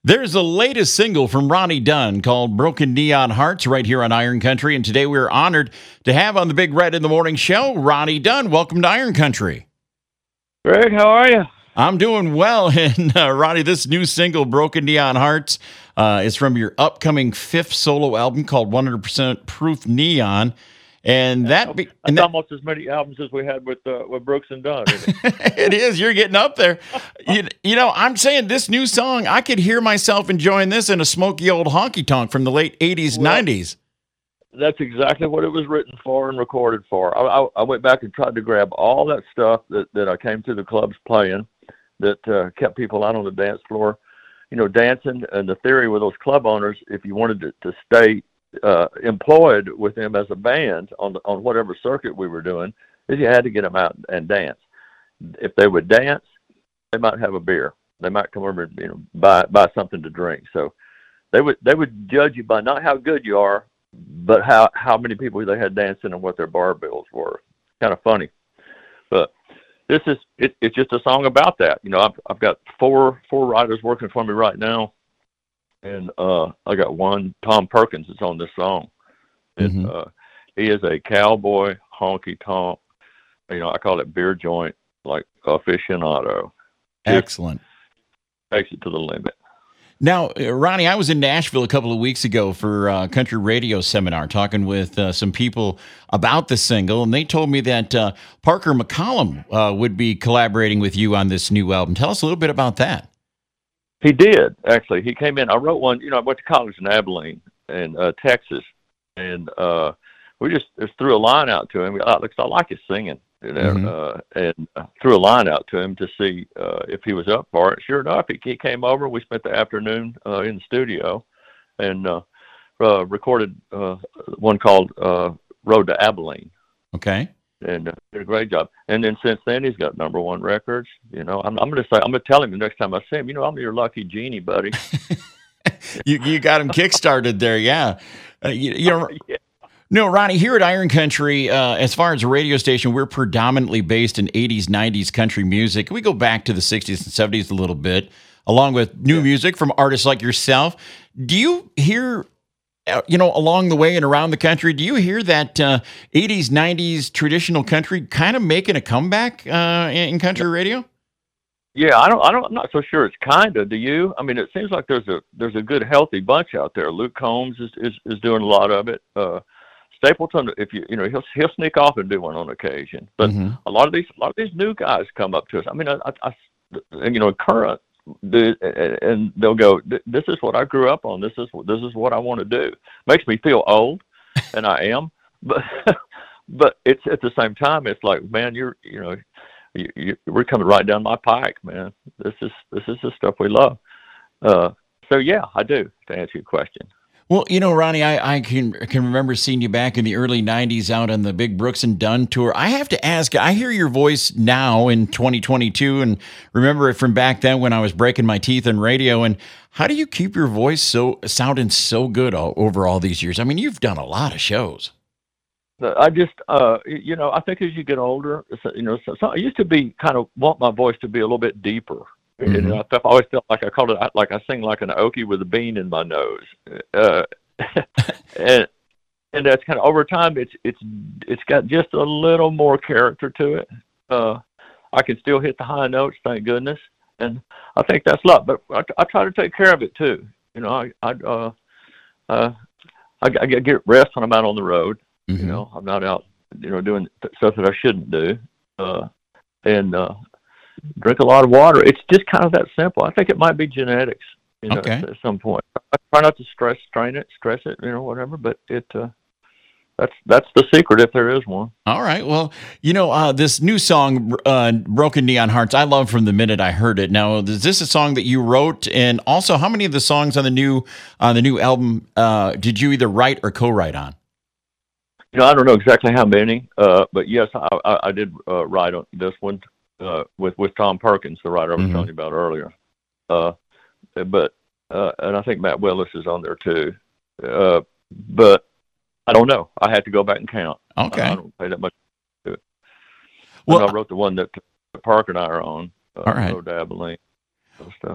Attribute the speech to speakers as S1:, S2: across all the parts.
S1: There's the latest single from Ronnie Dunn called Broken Neon Hearts right here on Iron Country. And today we're honored to have on the Big Red in the Morning show, Ronnie Dunn. Welcome to Iron Country.
S2: Greg, how are you?
S1: I'm doing well. And Ronnie, this new single, Broken Neon Hearts, is from your upcoming fifth solo album called 100% Proof Neon. And that's
S2: almost as many albums as we had with Brooks and Dunn. Isn't it?
S1: It is. You're getting up there. You know, I'm saying this new song, I could hear myself enjoying this in a smoky old honky tonk from the late 80s, 90s.
S2: That's exactly what it was written for and recorded for. I went back and tried to grab all that stuff that I came to the clubs playing that kept people out on the dance floor, dancing. And the theory with those club owners, if you wanted to stay employed with them as a band on whatever circuit we were doing, is you had to get them out and dance. If they would dance, they might have a beer. They might come over and buy something to drink. So they would judge you by not how good you are, but how many people they had dancing and what their bar bills were. Kind of funny, but it's just a song about that. I've got four writers working for me right now. And I got one, Tom Perkins, is on this song. And he is a cowboy honky tonk. I call it beer joint, like aficionado.
S1: Excellent.
S2: Takes it to the limit.
S1: Now, Ronnie, I was in Nashville a couple of weeks ago for a country radio seminar, talking with some people about the single, and they told me that Parker McCollum would be collaborating with you on this new album. Tell us a little bit about that.
S2: He did, actually. He came in. I wrote one. I went to college in Abilene, in Texas, and we just threw a line out to him. I like his singing, and threw a line out to him to see if he was up for it. Sure enough, he came over. We spent the afternoon in the studio and recorded one called Road to Abilene.
S1: Okay.
S2: And did a great job. And then since then, he's got #1 records. I'm going to tell him the next time I see him, I'm your lucky genie, buddy.
S1: you got him kickstarted there, yeah. Yeah. No, Ronnie, here at Iron Country, as far as a radio station, we're predominantly based in 80s, 90s country music. We go back to the 60s and 70s a little bit, along with new music from artists like yourself. Do you hear, along the way and around the country, do you hear that 80s, 90s traditional country kind of making a comeback in country radio?
S2: Yeah, I'm not so sure it's kind of. Do you? I mean, it seems like there's a good, healthy bunch out there. Luke Combs is doing a lot of it. Stapleton, if he'll sneak off and do one on occasion. But a lot of these new guys come up to us. I mean, I current. And they'll go, this is what I grew up on. This is what I want to do. Makes me feel old, and I am. But it's at the same time, it's like, man, we're coming right down my pike, man. This is the stuff we love. So yeah, I do, to answer your question.
S1: Well, Ronnie, I can remember seeing you back in the early 90s out on the big Brooks and Dunn tour. I have to ask, I hear your voice now in 2022 and remember it from back then when I was breaking my teeth in radio. And how do you keep your voice sounding so good over all these years? I mean, you've done a lot of shows.
S2: I just, I think as you get older, so I used to be want my voice to be a little bit deeper. And I always felt like I sing like an Okie with a bean in my nose, and that's kind of over time. It's got just a little more character to it. I can still hit the high notes, thank goodness, and I think that's luck. But I try to take care of it too. I get rest when I'm out on the road. I'm not out, doing stuff that I shouldn't do, and drink a lot of water. It's just kind of that simple. I think it might be genetics, at some point. I try not to stress it, whatever, but that's the secret if there is one.
S1: All right. Well, this new song, Broken Neon Hearts, I love from the minute I heard it. Now, is this a song that you wrote? And also, how many of the songs on the new album did you either write or co-write on?
S2: I don't know exactly how many, but yes, I did write on this one. With Tom Perkins, the writer I was telling you about earlier, but and I think Matt Willis is on there too, but I don't know. I had to go back and count.
S1: Okay,
S2: I don't pay that much to it.
S1: Well,
S2: I wrote the one that Parker and I are on.
S1: All right,
S2: Road to Abilene, stuff.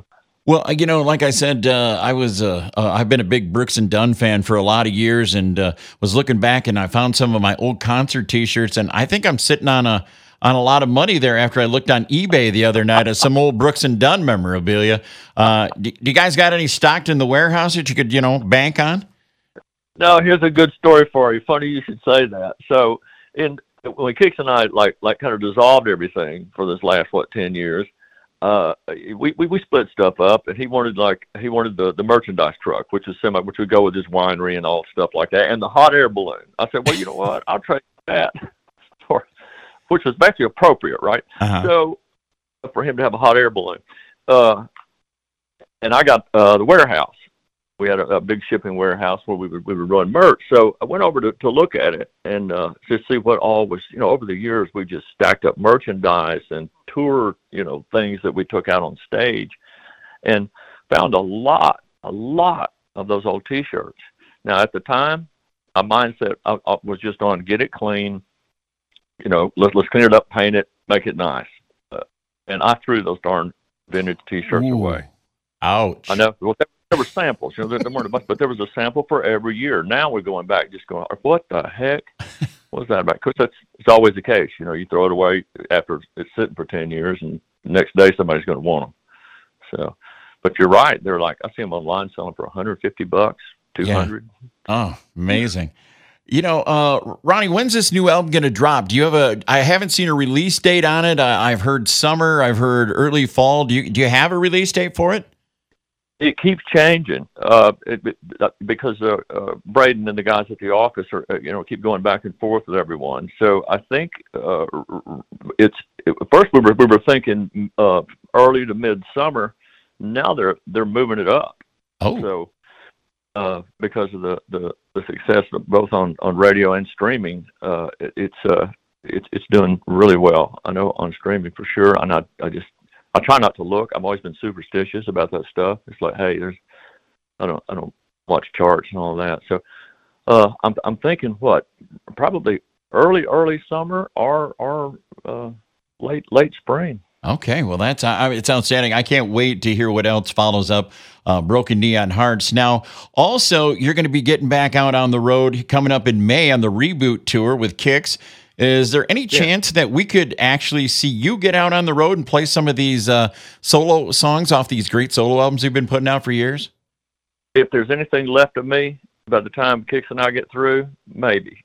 S1: Well, like I said, I've been a big Brooks and Dunn fan for a lot of years, and was looking back, and I found some of my old concert T-shirts, and I think I'm sitting on a lot of money there after I looked on eBay the other night at some old Brooks and Dunn memorabilia. Do you guys got any stocked in the warehouse that you could, bank on?
S2: No, here's a good story for you. Funny you should say that. So, when Kix and I like kind of dissolved everything for this last 10 years. We split stuff up, and he wanted the merchandise truck, which would go with his winery and all stuff like that, and the hot air balloon. I said, well, you know what? I'll trade that for, which was actually appropriate, right?
S1: Uh-huh.
S2: So for him to have a hot air balloon, and I got the warehouse. We had a big shipping warehouse where we would run merch. So I went over to look at it and to see what all was, over the years we just stacked up merchandise and tour, things that we took out on stage, and found a lot of those old T-shirts. Now at the time, my mindset I was just on get it clean, let's clean it up, paint it, make it nice, and I threw those darn vintage T-shirts away.
S1: Ouch!
S2: I know. Well, there were samples, there weren't a bunch, but there was a sample for every year. Now we're going back, just going, what the heck? What was that about? Because it's always the case. You throw it away after it's sitting for 10 years, and the next day somebody's going to want them. So, but you're right. They're like, I see them online selling for $150, $200.
S1: Yeah. Oh, amazing. Ronnie, when's this new album going to drop? Do you have I haven't seen a release date on it. I've heard summer. I've heard early fall. Do you have a release date for it?
S2: It keeps changing because Braden and the guys at the office are, keep going back and forth with everyone. So I think first we were thinking early to midsummer. Now they're moving it up.
S1: Oh,
S2: so because of the success of both on radio and streaming, it's doing really well. I know on streaming for sure, and I try not to look. I've always been superstitious about that stuff. It's like, hey, I don't watch charts and all that. So, I'm thinking probably early summer or late spring.
S1: Okay, well it's outstanding. I can't wait to hear what else follows up. Broken Neon Hearts. Now, also you're going to be getting back out on the road coming up in May on the Reboot tour with Kix. Is there any chance that we could actually see you get out on the road and play some of these solo songs off these great solo albums you've been putting out for years?
S2: If there's anything left of me by the time Kix and I get through, maybe.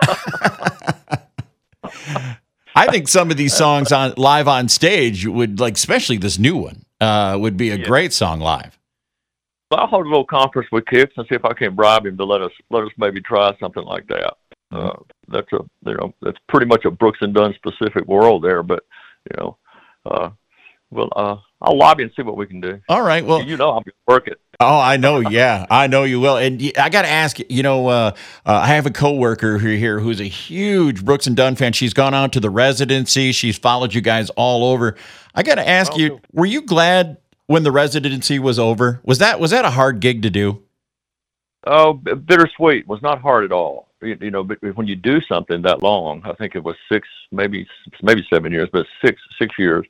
S1: I think some of these songs live on stage would, especially this new one, would be a great song live.
S2: Well, I'll hold a little conference with Kix and see if I can bribe him to let us maybe try something like that. That's pretty much a Brooks and Dunn specific world there, but I'll lobby and see what we can do.
S1: All right. Well,
S2: I'm going to work it.
S1: Oh, I know. Yeah, I know you will. And I got to ask, I have a coworker here who's a huge Brooks and Dunn fan. She's gone out to the residency. She's followed you guys all over. I got to ask you, were you glad when the residency was over? Was that a hard gig to do?
S2: Oh, bittersweet. It was not hard at all. But when you do something that long, I think it was 6, maybe 7 years, but six years.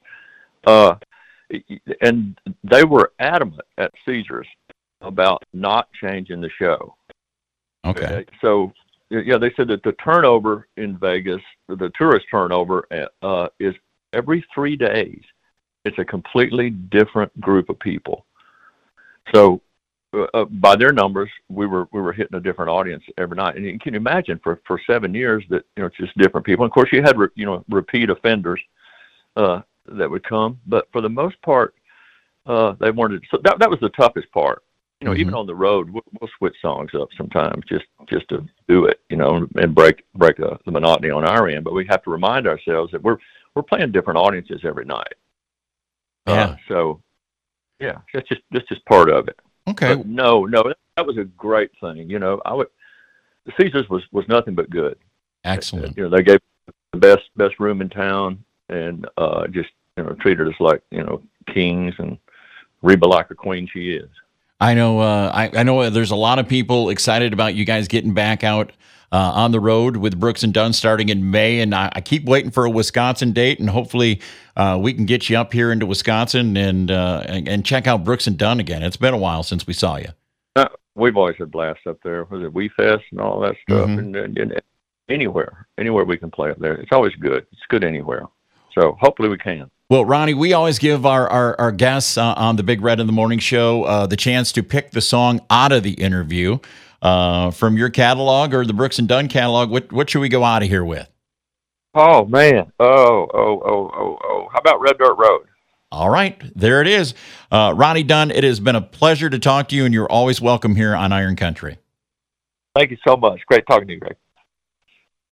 S2: And they were adamant at Caesars about not changing the show.
S1: Okay.
S2: So, they said that the turnover in Vegas, the tourist turnover, is every 3 days. It's a completely different group of people. So, by their numbers, we were hitting a different audience every night, and you can imagine for 7 years that it's just different people. And of course, you had repeat offenders that would come, but for the most part, they wanted. So that was the toughest part. Even on the road, we'll switch songs up sometimes just to do it, and break the monotony on our end. But we have to remind ourselves that we're playing different audiences every night.
S1: Yeah.
S2: That's just part of it.
S1: Okay.
S2: But no, that was a great thing. The Caesars was nothing but good.
S1: Excellent.
S2: They gave the best room in town, and just treated us like kings, and Reba like a queen she is.
S1: I know. I know. There's a lot of people excited about you guys getting back out on the road with Brooks and Dunn starting in May, and I keep waiting for a Wisconsin date, and hopefully we can get you up here into Wisconsin and check out Brooks and Dunn again. It's been a while since we saw you.
S2: We've always had blasts up there. Was it Wee Fest and all that stuff? And anywhere we can play up there. It's always good. It's good anywhere. So hopefully we can.
S1: Well, Ronnie, we always give our guests on the Big Red in the Morning Show the chance to pick the song out of the interview from your catalog or the Brooks and Dunn catalog. What should we go out of here with?
S2: Oh, man. How about Red Dirt Road?
S1: All right. There it is. Ronnie Dunn, it has been a pleasure to talk to you, and you're always welcome here on Iron Country.
S2: Thank you so much. Great talking to you, Greg.